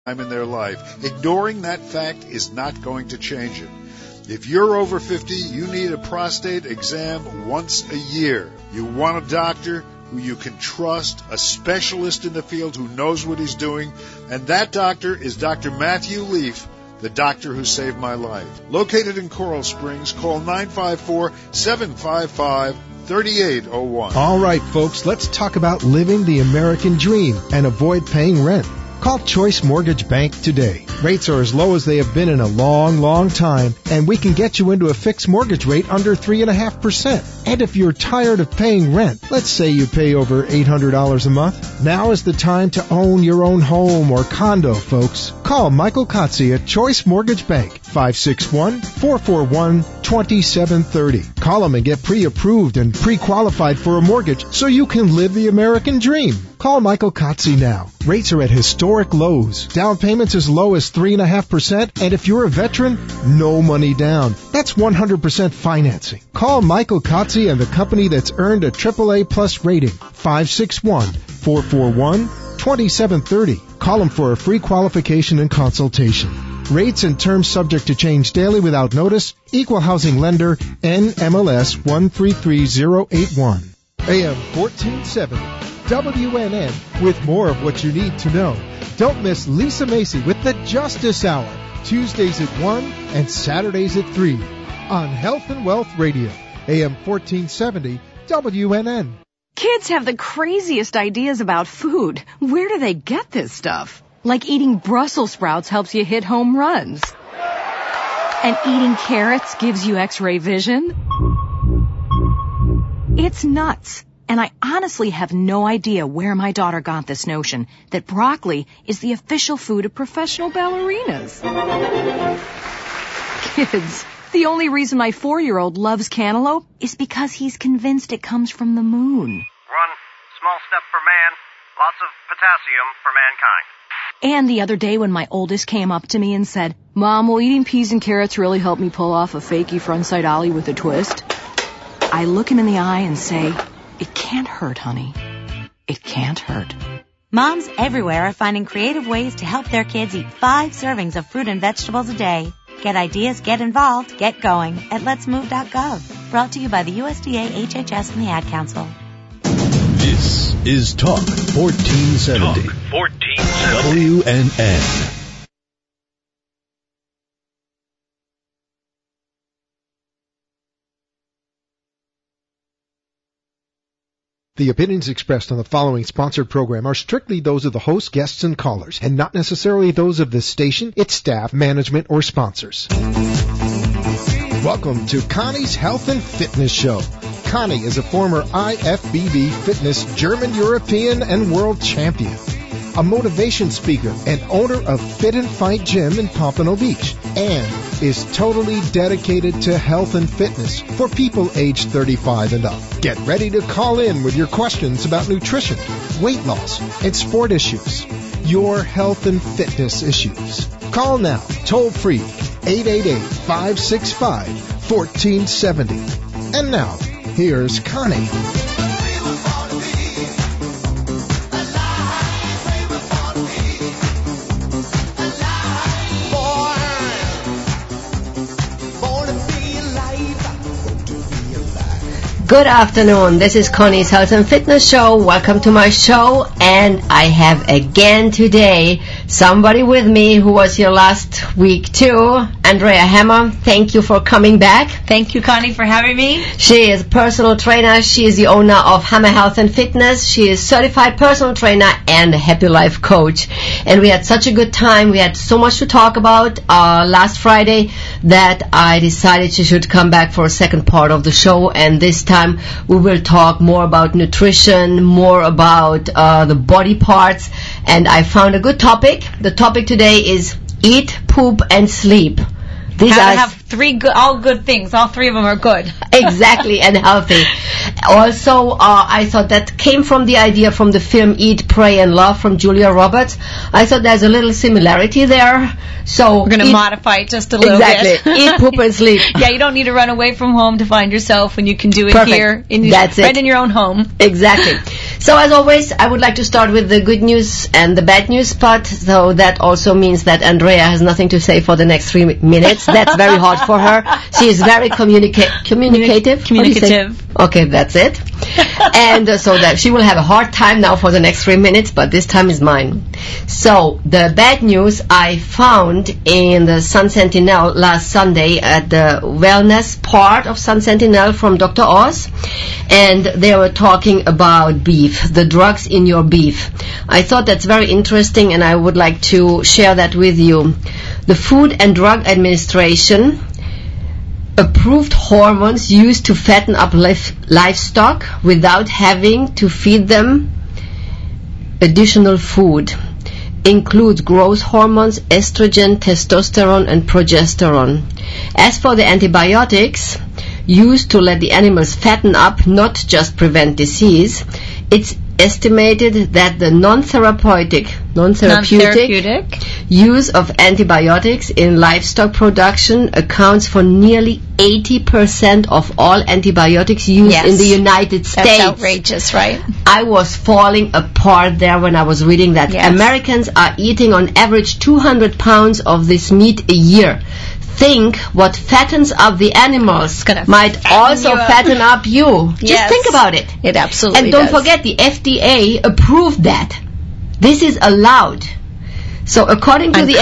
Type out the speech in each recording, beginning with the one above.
time in their life. Ignoring that fact is not going to change it. If you're over 50, you need a prostate exam once a year. You want a doctor who you can trust, a specialist in the field who knows what he's doing, and that doctor is Dr. Matthew Leaf, the doctor who saved my life. Located in Coral Springs, call 954-755-3801. All right, folks, let's talk about living the American dream and avoid paying rent. Call Choice Mortgage Bank today. Rates are as low as they have been in a long, long time, and we can get you into a fixed mortgage rate under 3.5%. And if you're tired of paying rent, let's say you pay over $800 a month, now is the time to own your own home or condo, folks. Call Michael Kotze at Choice Mortgage Bank, 561-441-2730. Call them and get pre-approved and pre-qualified for a mortgage so you can live the American dream. Call Michael Kotze now. Rates are at historic lows. Down payments as low as 3.5%. And if you're a veteran, no money down. That's 100% financing. Call Michael Kotze and the company that's earned a AAA plus rating. 561-441-2730. Call them for a free qualification and consultation. Rates and terms subject to change daily without notice. Equal housing lender, NMLS 133081. AM 1470. WNN with more of what you need to know. Don't miss Lisa Macy with the Justice Hour, Tuesdays at 1 and Saturdays at 3 on Health and Wealth Radio, AM 1470 WNN. Kids have the craziest ideas about food. Where do they get this stuff? Like eating Brussels sprouts helps you hit home runs. And eating carrots gives you X-ray vision. It's nuts. And I honestly have no idea where my daughter got this notion that broccoli is the official food of professional ballerinas. Kids, the only reason my 4-year-old loves cantaloupe is because he's convinced it comes from the moon. One small step for man, lots of potassium for mankind. And the other day when my oldest came up to me and said, "Mom, will eating peas and carrots really help me pull off a fakey frontside ollie with a twist?" I look him in the eye and say, "It can't hurt, honey. It can't hurt." Moms everywhere are finding creative ways to help their kids eat 5 servings of fruit and vegetables a day. Get ideas, get involved, get going at letsmove.gov. Brought to you by the USDA, HHS, and the Ad Council. This is Talk 1470. Talk 1470. WNN. The opinions expressed on the following sponsored program are strictly those of the host, guests, and callers, and not necessarily those of the station, its staff, management, or sponsors. Welcome to Connie's Health and Fitness Show. Connie is a former IFBB fitness German, European, and world champion, a motivation speaker and owner of Fit and Fight Gym in Pompano Beach, and is totally dedicated to health and fitness for people aged 35 and up. Get ready to call in with your questions about nutrition, weight loss, and sport issues. Your health and fitness issues. Call now, toll free, 888-565-1470. And now, here's Connie. Good afternoon. This is Connie's Health and Fitness Show. Welcome to my show. And I have again today somebody with me who was here last week too. Andrea Hammer, thank you for coming back. Thank you, Connie, for having me. She is a personal trainer. She is the owner of Hammer Health and Fitness. She is certified personal trainer and a happy life coach. And we had such a good time. We had so much to talk about last Friday that I decided she should come back for a second part of the show. And this time we will talk more about nutrition, more about the body parts, and I found a good topic. The topic today is eat, poop, and sleep. These How to have all good things. All 3 of them are good. Exactly, and healthy. Also, I thought that came from the idea from the film Eat, Pray, and Love from Julia Roberts. I thought there's a little similarity there. So we're going to modify it just a little bit. Exactly. Eat, poop, and sleep. Yeah, you don't need to run away from home to find yourself when you can do it Perfect. here. That's right it. in your own home. Exactly. So as always, I would like to start with the good news and the bad news part. So that also means that Andrea has nothing to say for the next 3 minutes. That's very hard for her. She is very communicative. Communicative. Okay, that's it. And so that she will have a hard time now for the next 3 minutes, but this time is mine. So the bad news I found in the Sun Sentinel last Sunday at the wellness part of Sun Sentinel from Dr. Oz, and they were talking about beef, the drugs in your beef. I thought that's very interesting, and I would like to share that with you. The Food and Drug Administration approved hormones used to fatten up livestock without having to feed them additional food. Includes growth hormones, estrogen, testosterone, and progesterone. As for the antibiotics used to let the animals fatten up, not just prevent disease, it's estimated that the non-therapeutic use of antibiotics in livestock production accounts for nearly 80% of all antibiotics used in the United States. That's outrageous, right? I was falling apart there when I was reading that. Yes. Americans are eating on average 200 pounds of this meat a year. Think what fattens up the animals might also fatten up you. Just think about it. It absolutely And don't does. forget, the FDA approved that. This is allowed. So according to the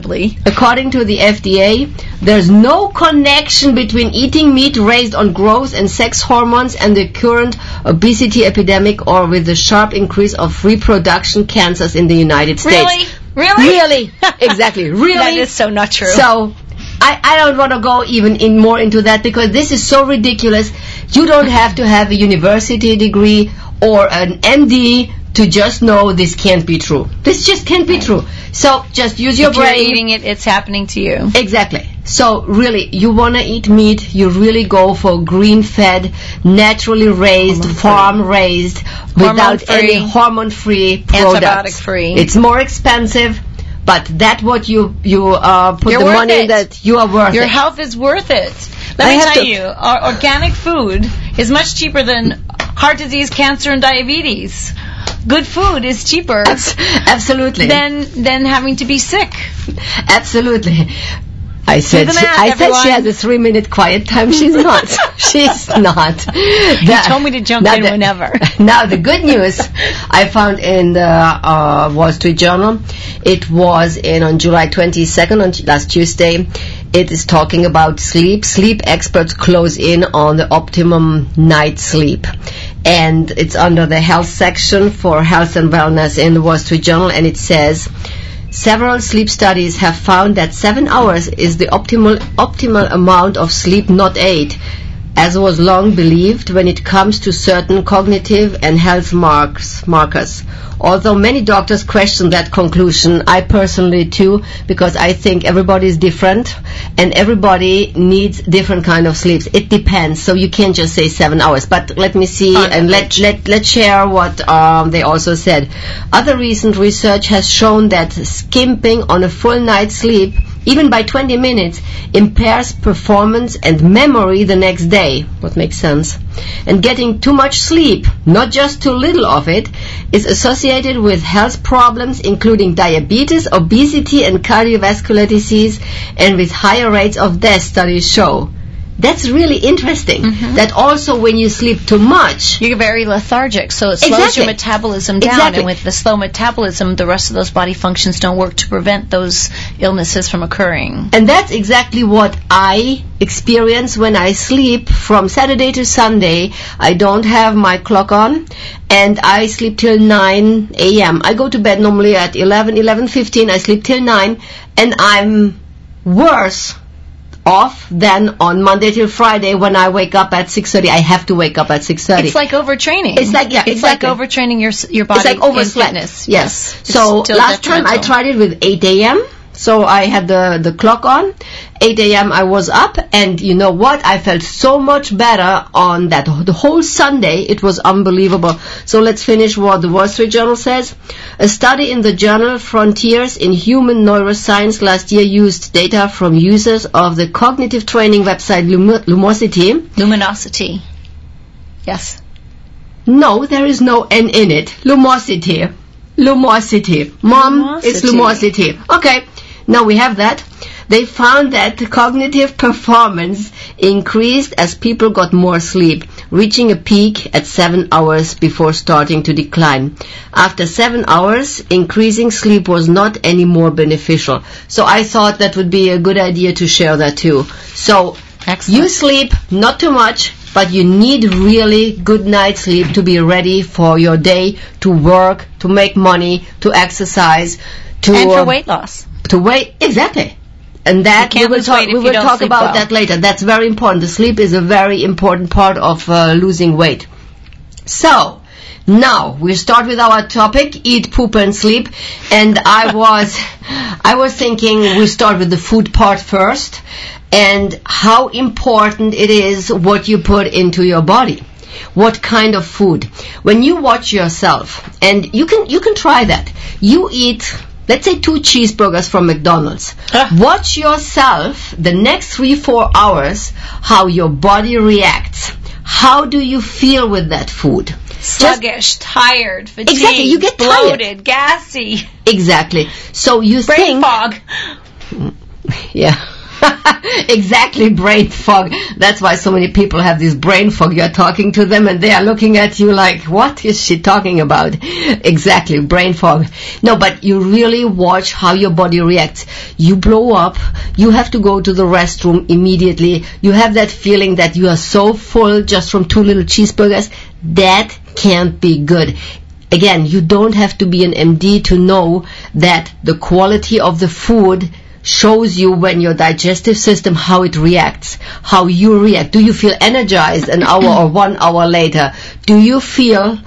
FDA, there's no connection between eating meat raised on growth and sex hormones and the current obesity epidemic, or with the sharp increase of reproduction cancers in the United States. Really? Exactly. Really? That is so not true. So I don't want to go even more into that, because this is so ridiculous. You don't have to have a university degree or an MD to just know this can't be true. This just can't be true. So just use your brain. If you're eating it, it's happening to you. Exactly. So really, you want to eat meat, you really go for green-fed, naturally raised, farm-raised, without any hormone-free products. Antibiotic-free. It's more expensive, but that's what you put the money that you are worth Your it. health is worth it. Let me tell you, our organic food is much cheaper than heart disease, cancer, and diabetes. Good food is cheaper. Absolutely. Than having to be sick. Absolutely. I said she has a 3-minute quiet time. She's not. She's not. You told me to jump in whenever. Now the good news I found in the Wall Street Journal. It was on July 22nd, on last Tuesday. It is talking about sleep. Sleep experts close in on the optimum night sleep. And it's under the health section for health and wellness in the Wall Street Journal, and it says, several sleep studies have found that 7 hours is the optimal amount of sleep, not 8, as was long believed when it comes to certain cognitive and health markers. Although many doctors question that conclusion, I personally too, because I think everybody is different and everybody needs different kind of sleeps. It depends, so you can't just say 7 hours. But let me see and let's share what they also said. Other recent research has shown that skimping on a full night's sleep, even by 20 minutes, impairs performance and memory the next day. What makes sense? And getting too much sleep, not just too little of it, is associated with health problems including diabetes, obesity, and cardiovascular disease, and with higher rates of death, studies show. That's really interesting. Mm-hmm. That also when you sleep too much, you're very lethargic, so it slows your metabolism down, and with the slow metabolism, the rest of those body functions don't work to prevent those illnesses from occurring. And that's exactly what I experience when I sleep from Saturday to Sunday. I don't have my clock on, and I sleep till 9 a.m. I go to bed normally at 11:15. I sleep till 9, and I'm worse off than on Monday till Friday when I wake up at 6:30. I have to wake up at 6:30. It's like overtraining. It's like it's like overtraining your body. It's like overslept. In fitness. Yes. So last time I tried it with 8 a.m. So I had the clock on. 8 a.m. I was up, and you know what? I felt so much better on that. The whole Sunday, it was unbelievable. So let's finish what the Wall Street Journal says. A study in the journal Frontiers in Human Neuroscience last year used data from users of the cognitive training website Lumosity. Luminosity. Yes. No, there is no N in it. Lumosity. Lumosity. Mom, it's lumosity. Okay, now we have that. They found that cognitive performance increased as people got more sleep, reaching a peak at 7 hours before starting to decline. After 7 hours, increasing sleep was not any more beneficial. So I thought that would be a good idea to share that too. So you sleep, not too much, but you need really good night's sleep to be ready for your day, to work, to make money, to exercise, and for weight loss. Exactly. And that we will talk about that later. That's very important. The sleep is a very important part of losing weight. So, now we start with our topic, eat, poop, and sleep. And I was thinking we start with the food part first, and how important it is what you put into your body. What kind of food? When you watch yourself, and you can try that. You eat, let's say, 2 cheeseburgers from McDonald's. Watch yourself the next 3-4 hours, how your body reacts. How do you feel with that food? Sluggish, tired, fatigued, exactly, you get bloated, tired. Gassy. Exactly. So you brain fog. Yeah. Exactly, brain fog. That's why so many people have this brain fog. You're talking to them and they are looking at you like, what is she talking about? Exactly, brain fog. No, but you really watch how your body reacts. You blow up, you have to go to the restroom immediately. You have that feeling that you are so full just from 2 little cheeseburgers. That can't be good. Again, you don't have to be an MD to know that the quality of the food shows you when your digestive system, how it reacts, how you react. Do you feel energized an hour or 1 hour later? Do you feel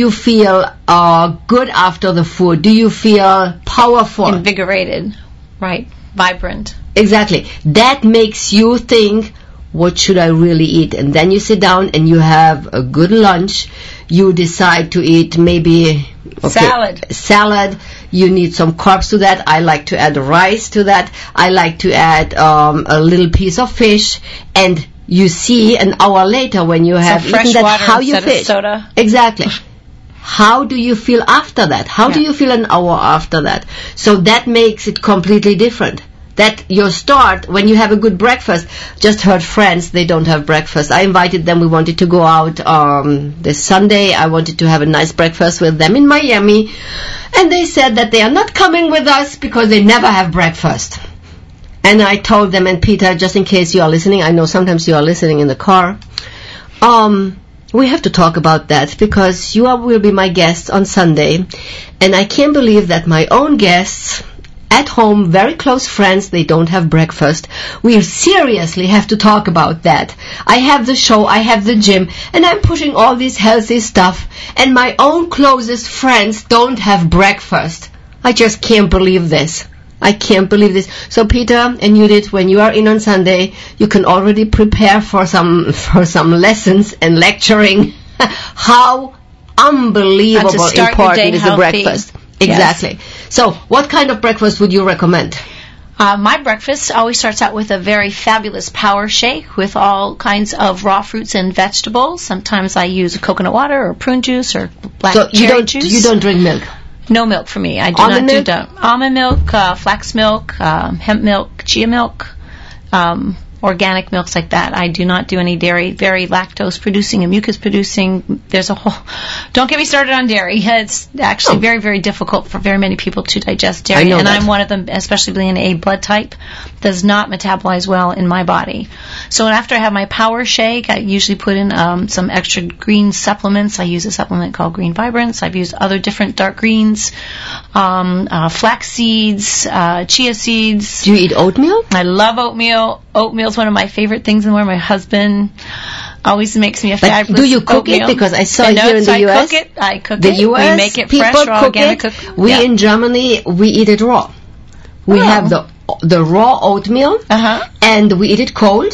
good after the food? Do you feel powerful? Invigorated, right, vibrant. Exactly. That makes you think, what should I really eat? And then you sit down and you have a good lunch. You decide to eat maybe salad. You need some carbs to that. I like to add rice to that. I like to add a little piece of fish. And you see an hour later when you have eaten that, how you feel. Soda. Exactly. How do you feel after that? How do you feel an hour after that? So that makes it completely different. That your start, when you have a good breakfast, just heard friends, they don't have breakfast. I invited them, we wanted to go out this Sunday. I wanted to have a nice breakfast with them in Miami. And they said that they are not coming with us because they never have breakfast. And I told them, and Peter, just in case you are listening, I know sometimes you are listening in the car, we have to talk about that because you will be my guests on Sunday. And I can't believe that my own guests at home, very close friends, they don't have breakfast. We seriously have to talk about that. I have the show, I have the gym, and I'm pushing all this healthy stuff, and my own closest friends don't have breakfast. I just can't believe this. I can't believe this. So Peter and Judith, when you are in on Sunday, you can already prepare for some lessons and lecturing. How unbelievable important is the breakfast. Exactly. Yes. So, what kind of breakfast would you recommend? My breakfast always starts out with a very fabulous power shake with all kinds of raw fruits and vegetables. Sometimes I use coconut water or prune juice or black cherry juice. You don't drink milk? No milk for me. I do almond not milk? do that. Almond milk, flax milk, hemp milk, chia milk, organic milks like that. I do not do any dairy, very lactose producing and mucus producing. There's a whole, don't get me started on dairy. It's actually very, very difficult for very many people to digest dairy. And I'm one of them, especially being A blood type, does not metabolize well in my body. So after I have my power shake, I usually put in some extra green supplements. I use a supplement called Green Vibrance. I've used other different dark greens, flax seeds, chia seeds. Do you eat oatmeal? I love oatmeal. Oatmeal is one of my favorite things in the world. My husband always makes me a fabulous do you cook oatmeal. it? Because I saw here in the U.S. I cook it. The U.S. We make it people fresh, raw, cook organic. it. We in Germany, we eat it raw. We have the raw oatmeal, and we eat it cold.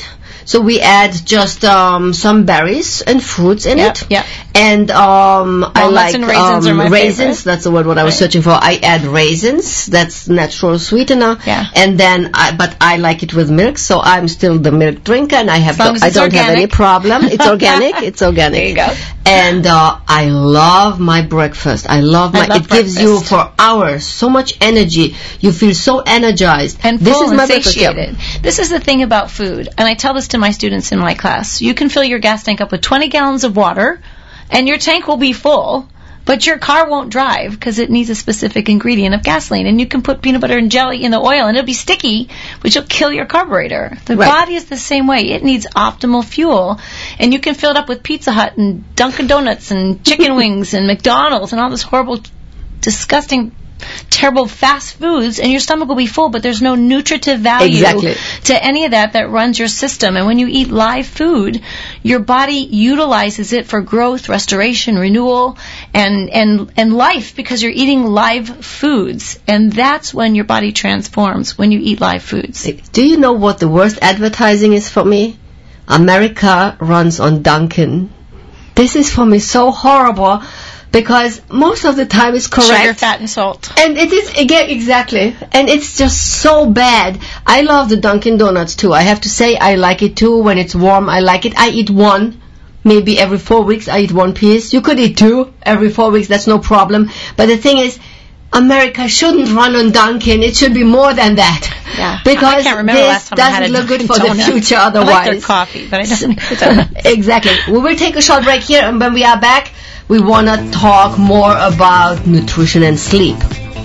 So we add just some berries and fruits in it. Yeah. And I like and raisins are my raisins. favorite. That's the word what I was searching for. I add raisins. That's natural sweetener. Yeah. And then, but I like it with milk, so I'm still the milk drinker, and I don't have any problem. It's organic. It's organic. There you go. And I love my breakfast. I love it gives you for hours so much energy. You feel so energized. And this full is my and satiated. This is the thing about food, and I tell this to my students in my class. You can fill your gas tank up with 20 gallons of water, and your tank will be full, but your car won't drive because it needs a specific ingredient of gasoline. And you can put peanut butter and jelly in the oil, and it'll be sticky, which will kill your carburetor. The body is the same way. It needs optimal fuel. And you can fill it up with Pizza Hut and Dunkin' Donuts and chicken wings and McDonald's and all this horrible, disgusting, terrible fast foods, and your stomach will be full, but there's no nutritive value to any of that runs your system. And when you eat live food, your body utilizes it for growth, restoration, renewal, and life, because you're eating live foods. And that's when your body transforms, when you eat live foods. Do you know what the worst advertising is for me? America runs on Dunkin'. This is for me so horrible, because most of the time it's correct. Sugar, fat, and salt. And it is, again, exactly. And it's just so bad. I love the Dunkin' Donuts too. I have to say I like it too. When it's warm, I like it. I eat one. Maybe every 4 weeks I eat one piece. You could eat two every 4 weeks. That's no problem. But the thing is, America shouldn't run on Dunkin'. It should be more than that. Yeah. Because I can't remember this last time I had doesn't a look good for Dunkin' the donut. future otherwise. I like their coffee, but I don't like the donuts. Exactly. We will take a short break here, and when we are back, we want to talk more about nutrition and sleep.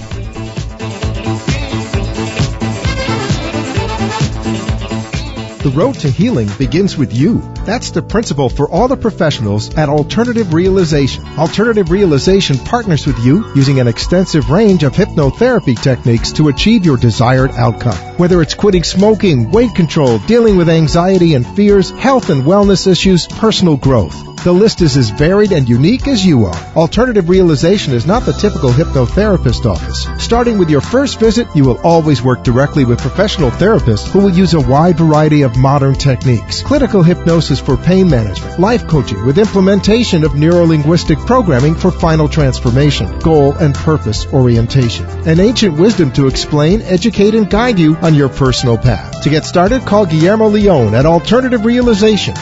The road to healing begins with you. That's the principle for all the professionals at Alternative Realization. Alternative Realization partners with you using an extensive range of hypnotherapy techniques to achieve your desired outcome. Whether it's quitting smoking, weight control, dealing with anxiety and fears, health and wellness issues, personal growth. The list is as varied and unique as you are. Alternative Realization is not the typical hypnotherapist office. Starting with your first visit, you will always work directly with professional therapists who will use a wide variety of modern techniques. Clinical hypnosis for pain management, life coaching with implementation of neuro-linguistic programming for final transformation, goal and purpose orientation, and ancient wisdom to explain, educate, and guide you on your personal path. To get started, call Guillermo Leon at Alternative Realization,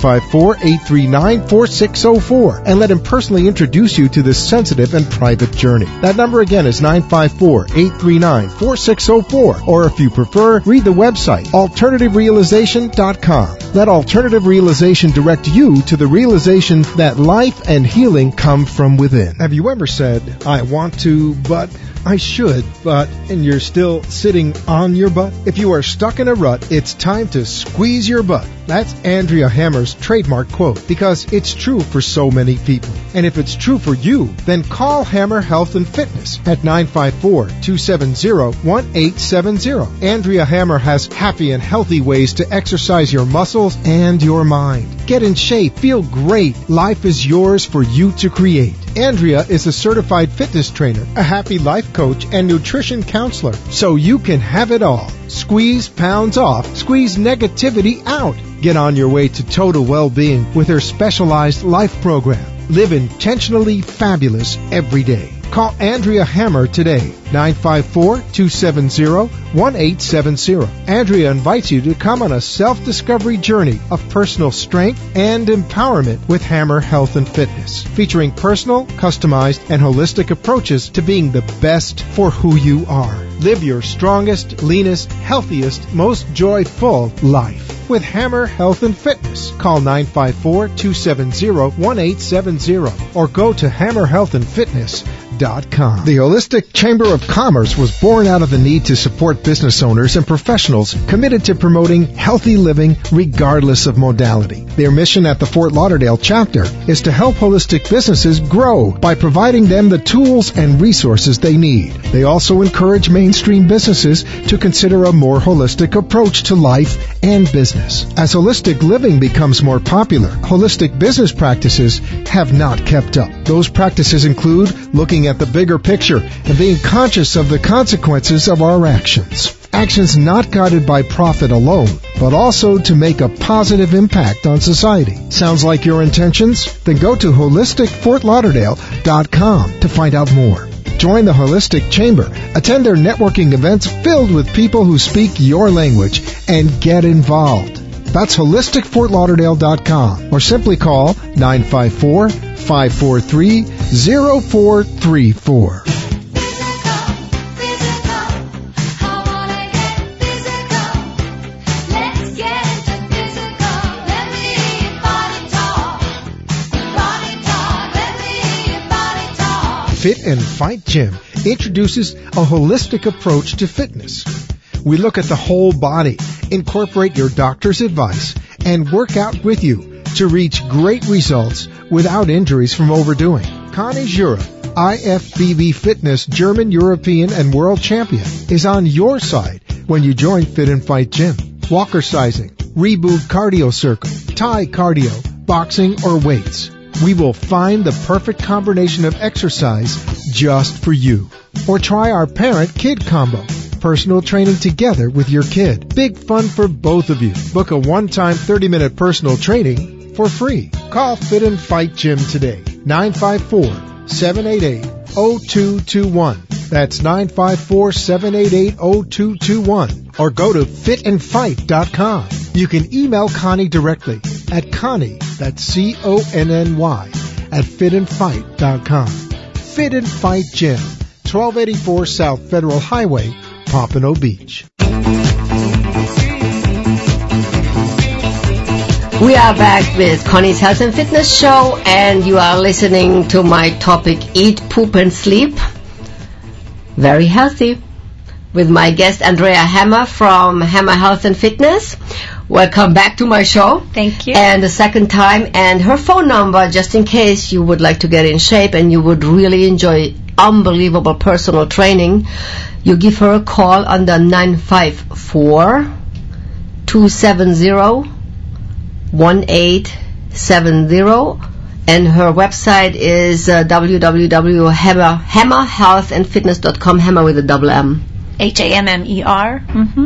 954-839-4604, and let him personally introduce you to this sensitive and private journey. That number again is 954-839-4604, or if you prefer, read the website, alternativerealization.com. Let Alternative Realization direct you to the realization that life and healing come from within. Have you ever said, I want to, but I should, but, and you're still sitting on your butt? If you are stuck in a rut, it's time to squeeze your butt. That's Andrea Hammer's trademark quote, because it's true for so many people. And if it's true for you, then call Hammer Health and Fitness at 954-270-1870. Andrea Hammer has happy and healthy ways to exercise your muscles and your mind. Get in shape, feel great. Life is yours for you to create. Andrea is a certified fitness trainer, a happy life coach, and nutrition counselor, so you can have it all. Squeeze pounds off, squeeze negativity out. Get on your way to total well-being with her specialized life program. Live intentionally fabulous every day. Call Andrea Hammer today, 954-270-1870. Andrea invites you to come on a self-discovery journey of personal strength and empowerment with Hammer Health and Fitness, featuring personal, customized, and holistic approaches to being the best for who you are. Live your strongest, leanest, healthiest, most joyful life with Hammer Health and Fitness. Call 954-270-1870 or go to hammerhealthandfitness.com. The Holistic Chamber of Commerce was born out of the need to support business owners and professionals committed to promoting healthy living regardless of modality. Their mission at the Fort Lauderdale chapter is to help holistic businesses grow by providing them the tools and resources they need. They also encourage mainstream businesses to consider a more holistic approach to life and business. As holistic living becomes more popular, holistic business practices have not kept up. Those practices include looking at the bigger picture and being conscious of the consequences of our actions. Actions not guided by profit alone, but also to make a positive impact on society. Sounds like your intentions? Then go to holisticfortlauderdale.com to find out more. Join the Holistic Chamber, attend their networking events filled with people who speak your language, and get involved. That's holisticfortlauderdale.com or simply call 954-543-0434. Fit and Fight Gym introduces a holistic approach to fitness. We look at the whole body, incorporate your doctor's advice, and work out with you to reach great results without injuries from overdoing. Connie Jura, IFBB Fitness German, European, and World Champion, is on your side when you join Fit and Fight Gym. Walker sizing, reboot cardio circle, Thai cardio, boxing, or weights. We will find the perfect combination of exercise just for you. Or try our parent-kid combo. Personal training together with your kid. Big fun for both of you. Book a one-time 30-minute personal training for free. Call Fit and Fight Gym today. 954-788-0221. That's 954-788-0221. Or go to fitandfight.com. You can email Connie directly at Connie, that's C-O-N-N-Y, at fitandfight.com. Fit and Fight Gym, 1284 South Federal Highway, Pompano Beach. We are back with Connie's Health and Fitness Show, and you are listening to my topic, Eat, Poop, and Sleep. Very healthy. With my guest, Andrea Hammer from Hammer Health and Fitness. Welcome back to my show. Thank you. And the second time, and her phone number, just in case you would like to get in shape and you would really enjoy unbelievable personal training, you give her a call on the 954-270-1870, and her website is www.hammerhealthandfitness.com, Hammer with a double M. Hammer,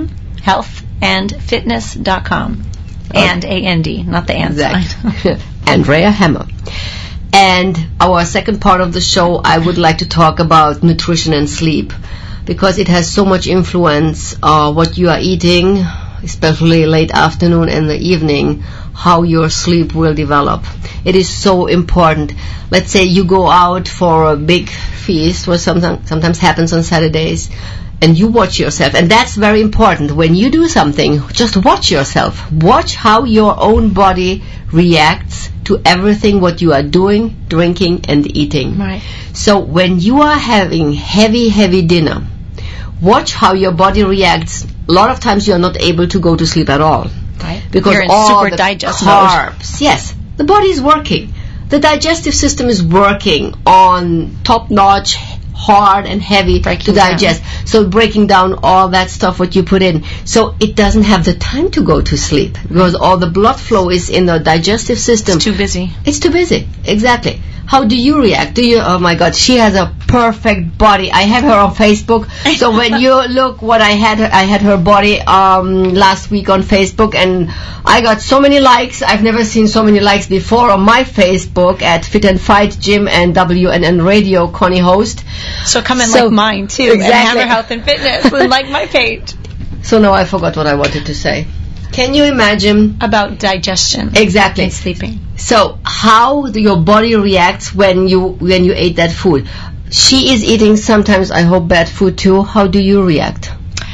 healthandfitness.com. And A-N-D, not the and sign. Exactly. Andrea Hammer. And our second part of the show, I would like to talk about nutrition and sleep, because it has so much influence what you are eating, especially late afternoon and the evening, how your sleep will develop. It is so important. Let's say you go out for a big feast, what sometimes happens on Saturdays, and you watch yourself. And that's very important. When you do something, just watch yourself. Watch how your own body reacts to everything what you are doing, drinking, and eating. Right. So when you are having heavy dinner, watch how your body reacts. A lot of times you are not able to go to sleep at all. Right. Because you're in all super the digest carbs, mode. yes, the body is working. The digestive system is working on top-notch, hard and heavy to digest. So breaking down all that stuff what you put in. So it doesn't have the time to go to sleep because all the blood flow is in the digestive system. It's too busy. It's too busy. Exactly. How do you react? Do you, oh my God, she has a perfect body. I have her on Facebook. So when you look what I had her body last week on Facebook, and I got so many likes. I've never seen so many likes before on my Facebook at Fit and Fight Gym and WNN Radio, Connie host. So come and like mine too. Exactly. And Hammer Health and Fitness and like my page. So now I forgot what I wanted to say. Can you imagine? About digestion. Exactly. And sleeping. So how your body reacts when you ate that food. She is eating sometimes, I hope, bad food too. How do you react?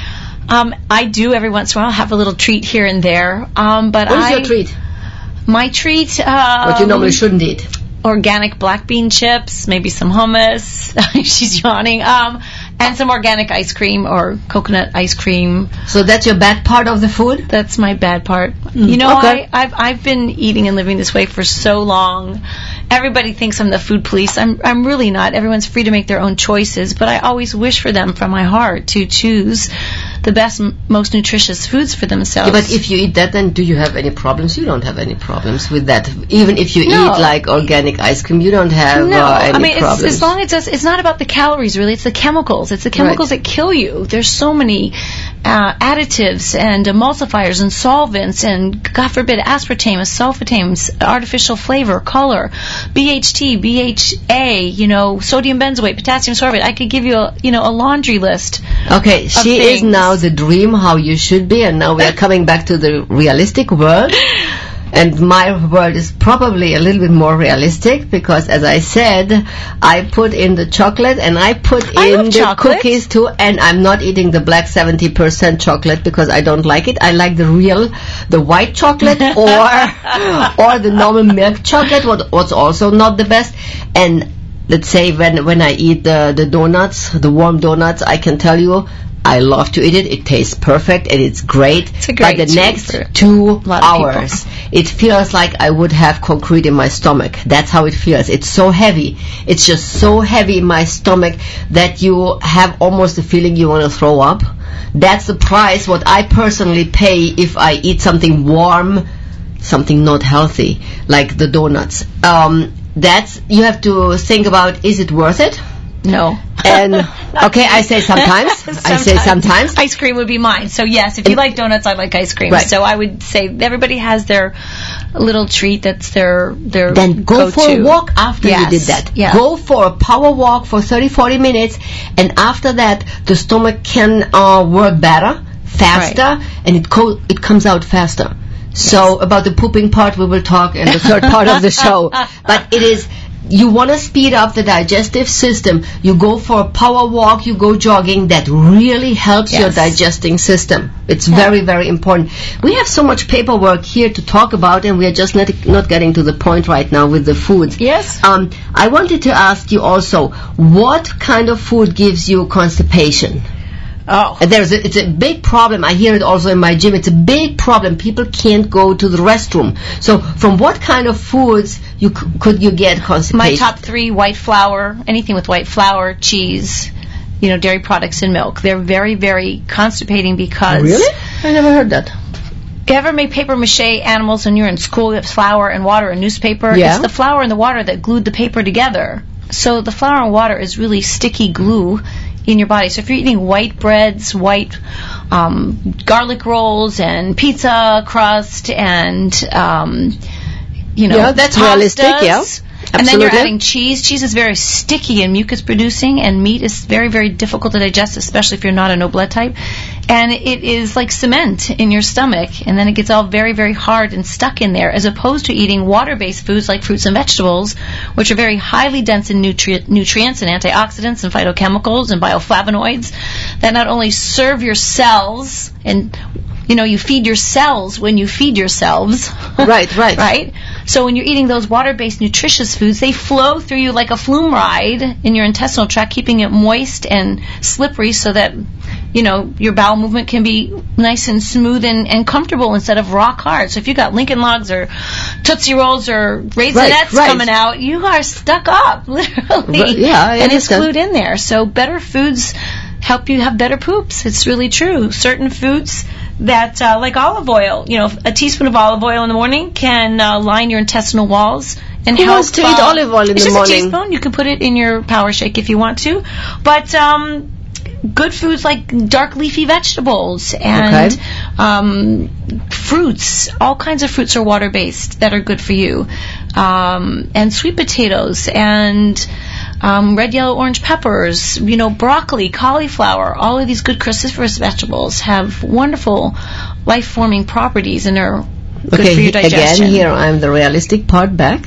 I do every once in a while have a little treat here and there. But what is your treat? My treat. What you normally shouldn't eat. Organic black bean chips, maybe some hummus. She's yawning. And some organic ice cream or coconut ice cream. So that's your bad part of the food? That's my bad part. You know, okay. I've been eating and living this way for so long. Everybody thinks I'm the food police. I'm really not. Everyone's free to make their own choices, but I always wish for them from my heart to choose the best, most nutritious foods for themselves. Yeah, but if you eat that, then do you have any problems? You don't have any problems with that. Even if you eat like organic ice cream, you don't have any problems. As long as it's not about the calories, really. It's the chemicals. It's the chemicals that kill you. There's so many additives and emulsifiers and solvents and, God forbid, aspartame, sulfatames, artificial flavor, color, BHT, BHA, sodium benzoate, potassium sorbate. I could give you a laundry list. Okay, she is now the dream how you should be, and now we are coming back to the realistic world. And my world is probably a little bit more realistic because, as I said, I put in the chocolate and I put in the cookies too. And I'm not eating the black 70% chocolate because I don't like it. I like the white chocolate or the normal milk chocolate, what's also not the best. And let's say when I eat the donuts, the warm donuts, I can tell you, I love to eat it. It tastes perfect and it's great. It's a great but the next 2 hours, it feels like I would have concrete in my stomach. That's how it feels. It's so heavy. It's just so heavy in my stomach that you have almost the feeling you want to throw up. That's the price what I personally pay if I eat something warm, something not healthy, like the donuts. You have to think about, is it worth it? No. And okay, I say sometimes. I say sometimes. Ice cream would be mine. So yes, if you like donuts, I like ice cream. Right. So I would say everybody has their little treat that's their Then go for a walk after you did that. Yeah. Go for a power walk for 30-40 minutes, and after that the stomach can work better, faster, and it comes out faster. So about the pooping part we will talk in the third part of the show. But it is, you want to speed up the digestive system, you go for a power walk, you go jogging, that really helps your digesting system. It's very, very important. We have so much paperwork here to talk about, and we are just not getting to the point right now with the foods. Yes. I wanted to ask you also, what kind of food gives you constipation? Oh. It's a big problem. I hear it also in my gym. It's a big problem. People can't go to the restroom. So from what kind of foods could you get constipation? My top 3, white flour, anything with white flour, cheese, dairy products and milk. They're very, very constipating because... Really? I never heard that. You ever made paper mache animals when you're in school with flour and water and newspaper? Yeah. It's the flour and the water that glued the paper together. So the flour and water is really sticky glue in your body. So if you're eating white breads, white garlic rolls, and pizza crust, and that's pastas, realistic. Yeah, and then you're adding cheese. Cheese is very sticky and mucus producing, and meat is very, very difficult to digest, especially if you're not a no blood type. And it is like cement in your stomach, and then it gets all very, very hard and stuck in there, as opposed to eating water-based foods like fruits and vegetables, which are very highly dense in nutrients and antioxidants and phytochemicals and bioflavonoids that not only serve your cells, and you feed your cells when you feed yourselves. Right. Right? So when you're eating those water-based nutritious foods, they flow through you like a flume ride in your intestinal tract, keeping it moist and slippery so that your bowel movement can be nice and smooth and comfortable instead of rock hard. So if you got Lincoln Logs or Tootsie Rolls or Raisinets coming out, you are stuck up, literally. And it's glued in there. So better foods help you have better poops. It's really true. Certain foods that, like olive oil, a teaspoon of olive oil in the morning can line your intestinal walls and help. Who wants to eat olive oil in the morning? It's just a teaspoon. You can put it in your power shake if you want to. But good foods like dark leafy vegetables and fruits, all kinds of fruits are water-based that are good for you, and sweet potatoes and red, yellow, orange peppers, broccoli, cauliflower, all of these good cruciferous vegetables have wonderful life-forming properties and are good for your digestion. Again, here I'm the realistic part back.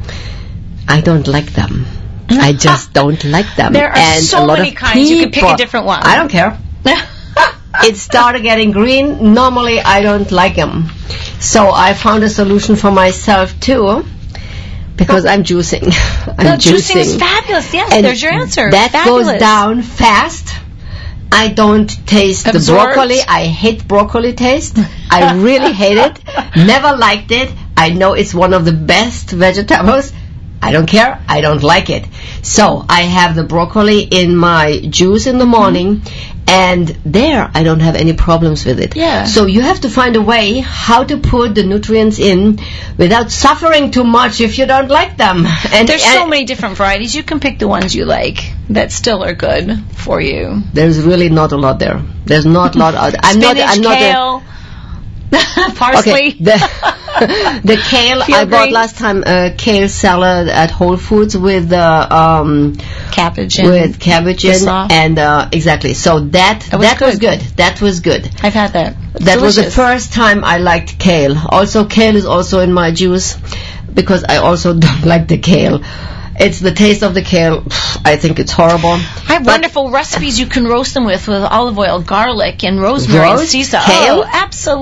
I don't like them. I just don't like them. There are so many kinds. You can pick a different one. I don't care. It started getting green. Normally, I don't like them. So I found a solution for myself, too, because I'm juicing. Juicing is fabulous. Yes, and there's your answer. That fabulous. goes down fast. I don't taste the broccoli. I hate broccoli taste. I really hate it. Never liked it. I know it's one of the best vegetables. I don't care. I don't like it. So I have the broccoli in my juice in the morning, And there, I don't have any problems with it. Yeah. So you have to find a way how to put the nutrients in without suffering too much if you don't like them. And There's so many different varieties. You can pick the ones you like that still are good for you. There's really not a lot there. There's not a lot out. Spinach, kale, parsley. Okay, the kale Feel I bought great. last time, kale salad at Whole Foods with Cabbage cabbage and exactly. So that was good. That was good. I've had that. That was the Delicious. first time I liked kale. Also, kale is also in my juice because I also don't like the kale. It's the taste of the kale. I think it's horrible. I have wonderful recipes you can roast them with olive oil, garlic, and rosemary and sea salt. Kale? Oh, absolutely.